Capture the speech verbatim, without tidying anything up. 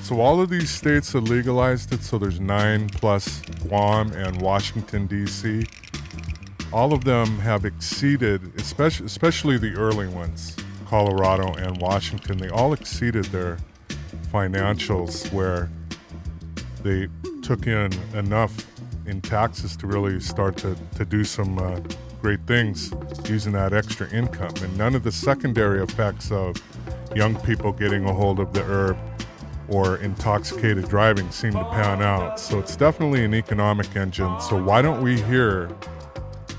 So all of these states have legalized it, so there's nine plus Guam and Washington, D C. All of them have exceeded, especially, especially the early ones, Colorado and Washington, they all exceeded their financials where they took in enough in taxes to really start to, to do some uh, great things using that extra income. And none of the secondary effects of young people getting a hold of the herb or intoxicated driving seem to pan out. So it's definitely an economic engine. So why don't we hear